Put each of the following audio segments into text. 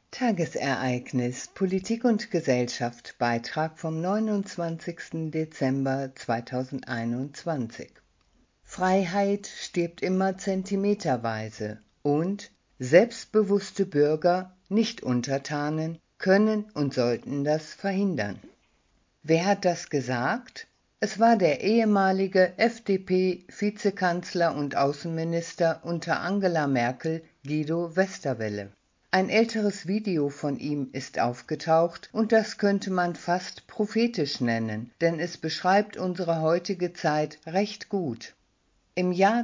Tagesereignis Politik und Gesellschaft Beitrag vom 29. Dezember 2021. Freiheit stirbt immer zentimeterweise und selbstbewusste Bürger, nicht Untertanen, können und sollten das verhindern. Wer hat das gesagt? Es war der ehemalige FDP-Vizekanzler und Außenminister unter Angela Merkel, Guido Westerwelle. Ein älteres Video von ihm ist aufgetaucht und das könnte man fast prophetisch nennen, denn es beschreibt unsere heutige Zeit recht gut. Im Jahr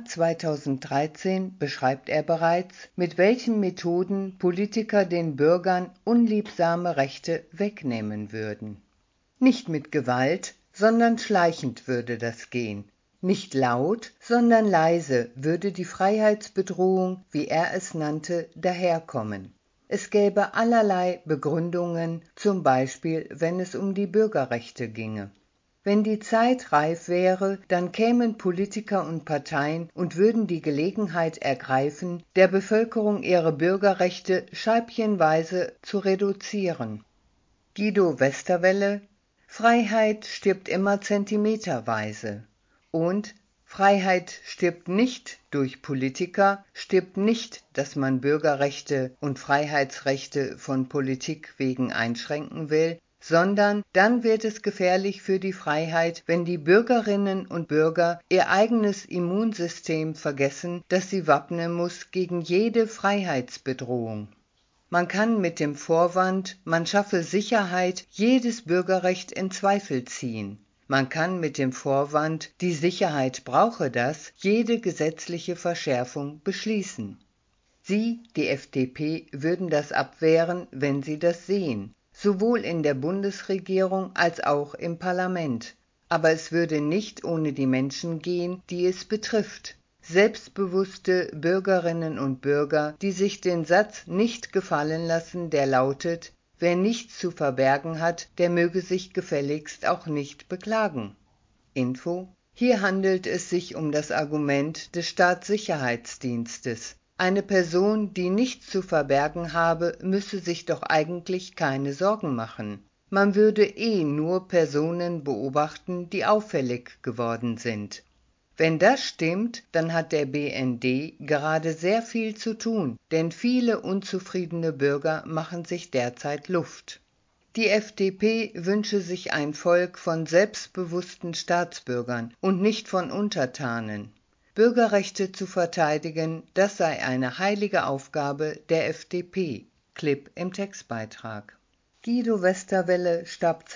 2013 beschreibt er bereits, mit welchen Methoden Politiker den Bürgern unliebsame Rechte wegnehmen würden. Nicht mit Gewalt, sondern schleichend würde das gehen. Nicht laut, sondern leise würde die Freiheitsbedrohung, wie er es nannte, daherkommen. Es gäbe allerlei Begründungen, zum Beispiel, wenn es um die Bürgerrechte ginge. Wenn die Zeit reif wäre, dann kämen Politiker und Parteien und würden die Gelegenheit ergreifen, der Bevölkerung ihre Bürgerrechte scheibchenweise zu reduzieren. Guido Westerwelle: Freiheit stirbt immer zentimeterweise. Und Freiheit stirbt nicht durch Politiker, stirbt nicht, dass man Bürgerrechte und Freiheitsrechte von Politik wegen einschränken will, sondern dann wird es gefährlich für die Freiheit, wenn die Bürgerinnen und Bürger ihr eigenes Immunsystem vergessen, das sie wappnen muss gegen jede Freiheitsbedrohung. Man kann mit dem Vorwand, man schaffe Sicherheit, jedes Bürgerrecht in Zweifel ziehen. Man kann mit dem Vorwand, die Sicherheit brauche das, jede gesetzliche Verschärfung beschließen. Sie, die FDP, würden das abwehren, wenn sie das sehen, sowohl in der Bundesregierung als auch im Parlament. Aber es würde nicht ohne die Menschen gehen, die es betrifft. Selbstbewusste Bürgerinnen und Bürger, die sich den Satz nicht gefallen lassen, der lautet: Wer nichts zu verbergen hat, der möge sich gefälligst auch nicht beklagen. Info: Hier handelt es sich um das Argument des Staatssicherheitsdienstes. Eine Person, die nichts zu verbergen habe, müsse sich doch eigentlich keine Sorgen machen. Man würde nur Personen beobachten, die auffällig geworden sind. Wenn das stimmt, dann hat der BND gerade sehr viel zu tun, denn viele unzufriedene Bürger machen sich derzeit Luft. Die FDP wünsche sich ein Volk von selbstbewussten Staatsbürgern und nicht von Untertanen. Bürgerrechte zu verteidigen, das sei eine heilige Aufgabe der FDP. Clip im Textbeitrag. Guido Westerwelle starb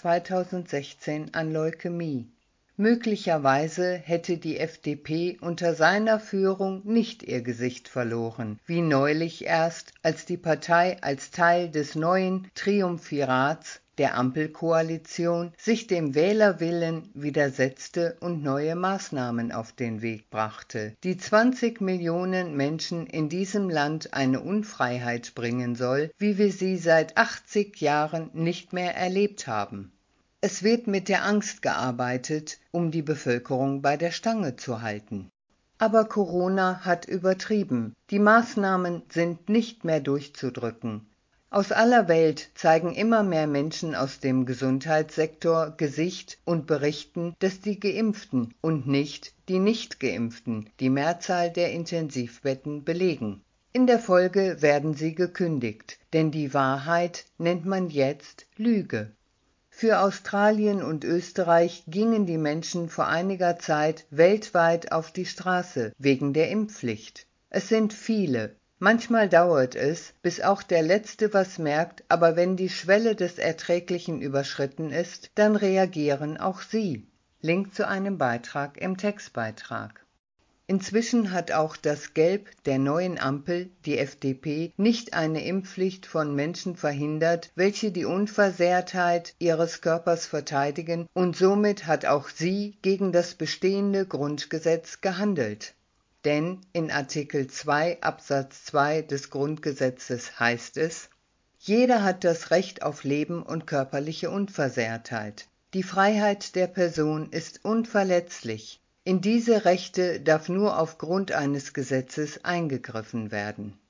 2016 an Leukämie. Möglicherweise hätte die FDP unter seiner Führung nicht ihr Gesicht verloren, wie neulich erst, als die Partei als Teil des neuen Triumvirats der Ampelkoalition sich dem Wählerwillen widersetzte und neue Maßnahmen auf den Weg brachte, die 20 Millionen Menschen in diesem Land eine Unfreiheit bringen soll, wie wir sie seit 80 Jahren nicht mehr erlebt haben. Es wird mit der Angst gearbeitet, um die Bevölkerung bei der Stange zu halten. Aber Corona hat übertrieben. Die Maßnahmen sind nicht mehr durchzudrücken. Aus aller Welt zeigen immer mehr Menschen aus dem Gesundheitssektor Gesicht und berichten, dass die Geimpften und nicht die Nicht-Geimpften die Mehrzahl der Intensivbetten belegen. In der Folge werden sie gekündigt, denn die Wahrheit nennt man jetzt Lüge. Für Australien und Österreich gingen die Menschen vor einiger Zeit weltweit auf die Straße wegen der Impfpflicht. Es sind viele. Manchmal dauert es, bis auch der Letzte was merkt, aber wenn die Schwelle des Erträglichen überschritten ist, dann reagieren auch sie. Link zu einem Beitrag im Textbeitrag. Inzwischen hat auch das Gelb der neuen Ampel, die FDP, nicht eine Impfpflicht von Menschen verhindert, welche die Unversehrtheit ihres Körpers verteidigen, und somit hat auch sie gegen das bestehende Grundgesetz gehandelt. Denn in Artikel 2 Absatz 2 des Grundgesetzes heißt es: Jeder hat das Recht auf Leben und körperliche Unversehrtheit. Die Freiheit der Person ist unverletzlich. In diese Rechte darf nur aufgrund eines Gesetzes eingegriffen werden.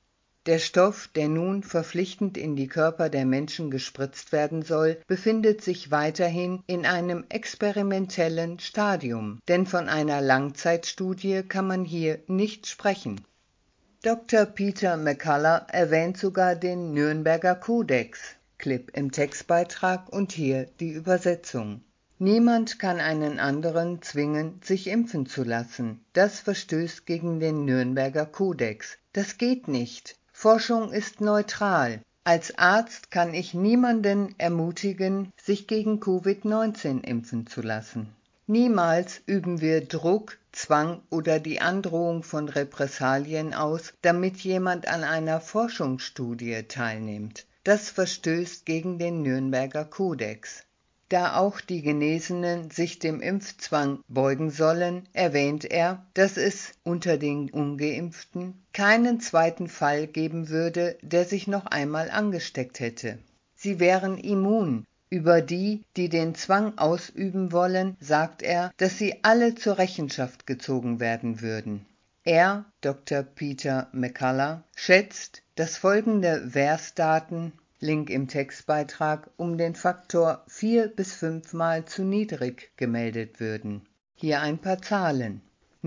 Der Stoff, der nun verpflichtend in die Körper der Menschen gespritzt werden soll, befindet sich weiterhin in einem experimentellen Stadium, denn von einer Langzeitstudie kann man hier nicht sprechen. Dr. Peter McCullough erwähnt sogar den Nürnberger Kodex. Clip im Textbeitrag und hier die Übersetzung. Niemand kann einen anderen zwingen, sich impfen zu lassen. Das verstößt gegen den Nürnberger Kodex. Das geht nicht. Forschung ist neutral. Als Arzt kann ich niemanden ermutigen, sich gegen Covid-19 impfen zu lassen. Niemals üben wir Druck, Zwang oder die Androhung von Repressalien aus, damit jemand an einer Forschungsstudie teilnimmt. Das verstößt gegen den Nürnberger Kodex. Da auch die Genesenen sich dem Impfzwang beugen sollen, erwähnt er, dass es unter den Ungeimpften keinen zweiten Fall geben würde, der sich noch einmal angesteckt hätte. Sie wären immun. Über die, die den Zwang ausüben wollen, sagt er, dass sie alle zur Rechenschaft gezogen werden würden. Er, Dr. Peter McCullough, schätzt, dass folgende VAERS-Daten, Link im Textbeitrag, um den Faktor 4 bis 5 Mal zu niedrig gemeldet würden. Hier ein paar Zahlen.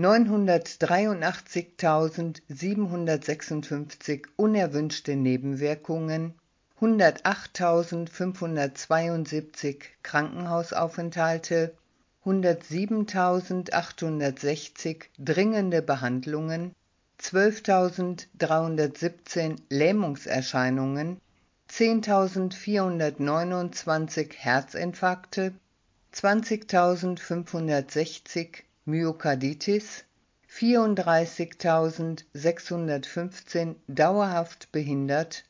983.756 unerwünschte Nebenwirkungen, 108.572 Krankenhausaufenthalte, 107.860 dringende Behandlungen, 12.317 Lähmungserscheinungen, 10.429 Herzinfarkte, 20.560 Myokarditis, 34.615 dauerhaft behindert,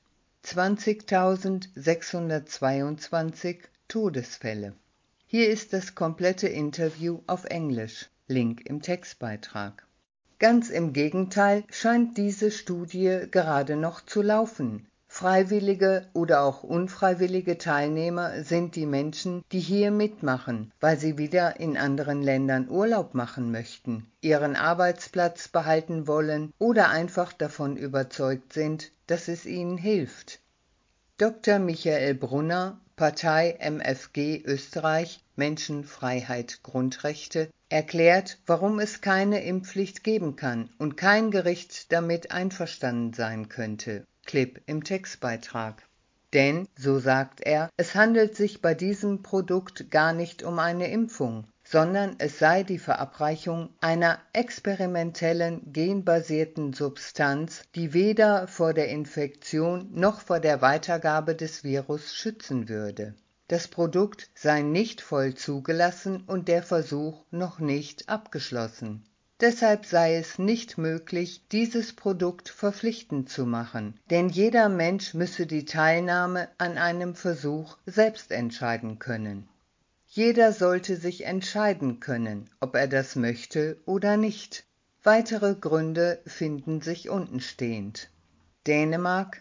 20.622 Todesfälle. Hier ist das komplette Interview auf Englisch, Link im Textbeitrag. Ganz im Gegenteil scheint diese Studie gerade noch zu laufen. Freiwillige oder auch unfreiwillige Teilnehmer sind die Menschen, die hier mitmachen, weil sie wieder in anderen Ländern Urlaub machen möchten, ihren Arbeitsplatz behalten wollen oder einfach davon überzeugt sind, dass es ihnen hilft. Dr. Michael Brunner, Partei MfG Österreich, Menschen, Freiheit, Grundrechte, erklärt, warum es keine Impfpflicht geben kann und kein Gericht damit einverstanden sein könnte. Clip im Textbeitrag. Denn, so sagt er, es handelt sich bei diesem Produkt gar nicht um eine Impfung, sondern es sei die Verabreichung einer experimentellen genbasierten Substanz, die weder vor der Infektion noch vor der Weitergabe des Virus schützen würde. Das Produkt sei nicht voll zugelassen und der Versuch noch nicht abgeschlossen. Deshalb sei es nicht möglich, dieses Produkt verpflichtend zu machen, denn jeder Mensch müsse die Teilnahme an einem Versuch selbst entscheiden können. Jeder sollte sich entscheiden können, ob er das möchte oder nicht. Weitere Gründe finden sich untenstehend. Dänemark: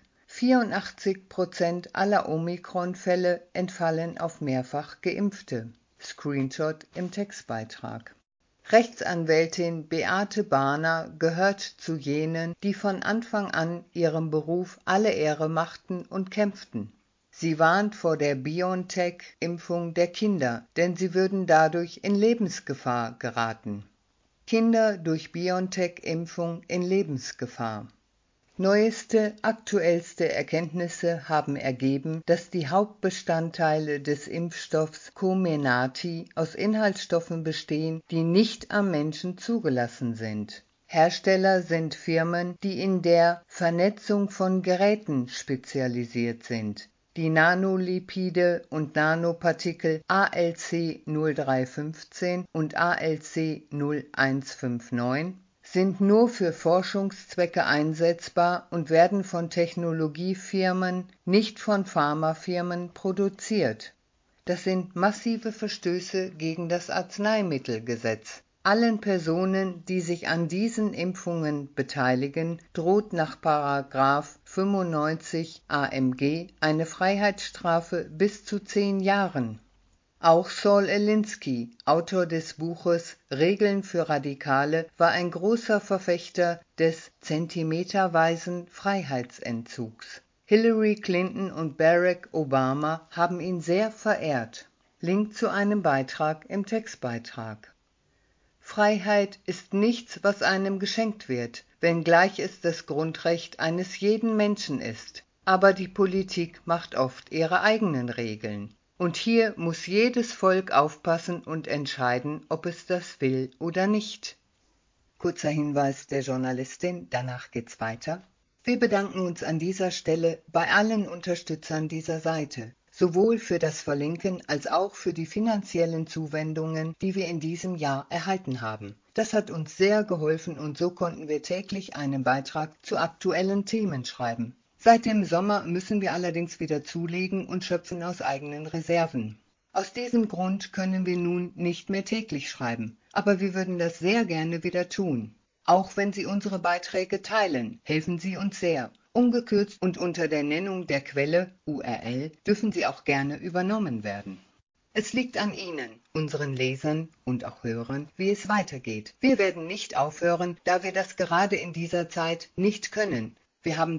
84% aller Omikron-Fälle entfallen auf mehrfach Geimpfte. Screenshot im Textbeitrag. Rechtsanwältin Beate Bahner gehört zu jenen, die von Anfang an ihrem Beruf alle Ehre machten und kämpften. Sie warnt vor der BioNTech-Impfung der Kinder, denn sie würden dadurch in Lebensgefahr geraten. Kinder durch BioNTech-Impfung in Lebensgefahr. Neueste, aktuellste Erkenntnisse haben ergeben, dass die Hauptbestandteile des Impfstoffs Comirnaty aus Inhaltsstoffen bestehen, die nicht am Menschen zugelassen sind. Hersteller sind Firmen, die in der Vernetzung von Geräten spezialisiert sind. Die Nanolipide und Nanopartikel ALC 0315 und ALC 0159 sind nur für Forschungszwecke einsetzbar und werden von Technologiefirmen, nicht von Pharmafirmen produziert. Das sind massive Verstöße gegen das Arzneimittelgesetz. Allen Personen, die sich an diesen Impfungen beteiligen, droht nach § 95 AMG eine Freiheitsstrafe bis zu 10 Jahren. Auch Saul Alinsky, Autor des Buches Regeln für Radikale, war ein großer Verfechter des zentimeterweisen Freiheitsentzugs. Hillary Clinton und Barack Obama haben ihn sehr verehrt. Link zu einem Beitrag im Textbeitrag. Freiheit ist nichts, was einem geschenkt wird, wenngleich es das Grundrecht eines jeden Menschen ist. Aber die Politik macht oft ihre eigenen Regeln. Und hier muss jedes Volk aufpassen und entscheiden, ob es das will oder nicht. Kurzer Hinweis der Journalistin, danach geht's weiter. Wir bedanken uns an dieser Stelle bei allen Unterstützern dieser Seite, sowohl für das Verlinken als auch für die finanziellen Zuwendungen, die wir in diesem Jahr erhalten haben. Das hat uns sehr geholfen und so konnten wir täglich einen Beitrag zu aktuellen Themen schreiben. Seit dem Sommer müssen wir allerdings wieder zulegen und schöpfen aus eigenen Reserven. Aus diesem Grund können wir nun nicht mehr täglich schreiben, aber wir würden das sehr gerne wieder tun. Auch wenn Sie unsere Beiträge teilen, helfen Sie uns sehr. Ungekürzt und unter der Nennung der Quelle URL dürfen sie auch gerne übernommen werden. Es liegt an Ihnen, unseren Lesern und auch Hörern, wie es weitergeht. Wir werden nicht aufhören, da wir das gerade in dieser Zeit nicht können. Wir haben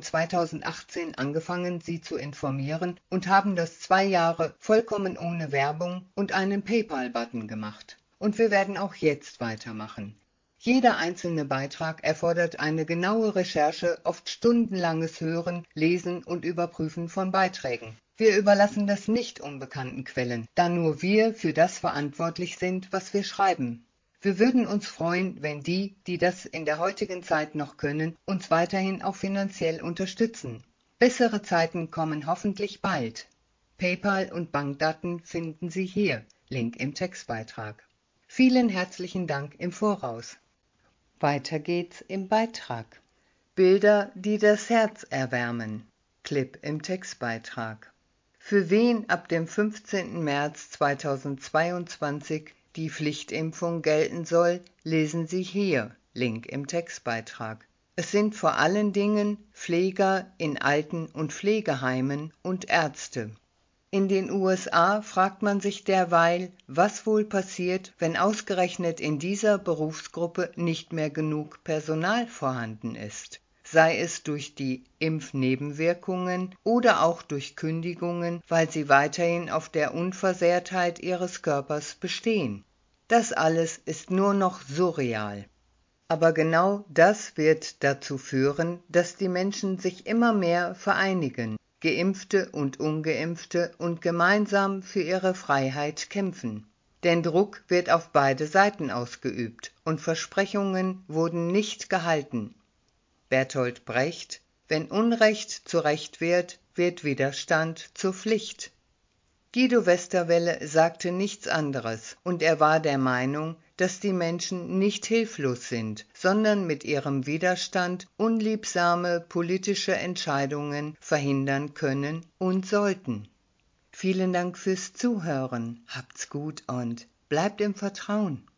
2018 angefangen, Sie zu informieren und haben das 2 Jahre vollkommen ohne Werbung und einen PayPal-Button gemacht. Und wir werden auch jetzt weitermachen. Jeder einzelne Beitrag erfordert eine genaue Recherche, oft stundenlanges Hören, Lesen und Überprüfen von Beiträgen. Wir überlassen das nicht unbekannten Quellen, da nur wir für das verantwortlich sind, was wir schreiben. Wir würden uns freuen, wenn die das in der heutigen Zeit noch können, uns weiterhin auch finanziell unterstützen. Bessere Zeiten kommen hoffentlich bald. PayPal und Bankdaten finden Sie hier, Link im Textbeitrag. Vielen herzlichen Dank im Voraus. Weiter geht's im Beitrag. Bilder, die das Herz erwärmen. Clip im Textbeitrag. Für wen ab dem 15. März 2022 die Pflichtimpfung gelten soll, lesen Sie hier, Link im Textbeitrag. Es sind vor allen Dingen Pfleger in Alten- und Pflegeheimen und Ärzte. In den USA fragt man sich derweil, was wohl passiert, wenn ausgerechnet in dieser Berufsgruppe nicht mehr genug Personal vorhanden ist. Sei es durch die Impfnebenwirkungen oder auch durch Kündigungen, weil sie weiterhin auf der Unversehrtheit ihres Körpers bestehen. Das alles ist nur noch surreal. Aber genau das wird dazu führen, dass die Menschen sich immer mehr vereinigen, Geimpfte und Ungeimpfte, und gemeinsam für ihre Freiheit kämpfen. Denn Druck wird auf beide Seiten ausgeübt und Versprechungen wurden nicht gehalten. Bertolt Brecht: Wenn Unrecht zu Recht wird, wird Widerstand zur Pflicht. Guido Westerwelle sagte nichts anderes, und er war der Meinung, dass die Menschen nicht hilflos sind, sondern mit ihrem Widerstand unliebsame politische Entscheidungen verhindern können und sollten. Vielen Dank fürs Zuhören, habt's gut und bleibt im Vertrauen.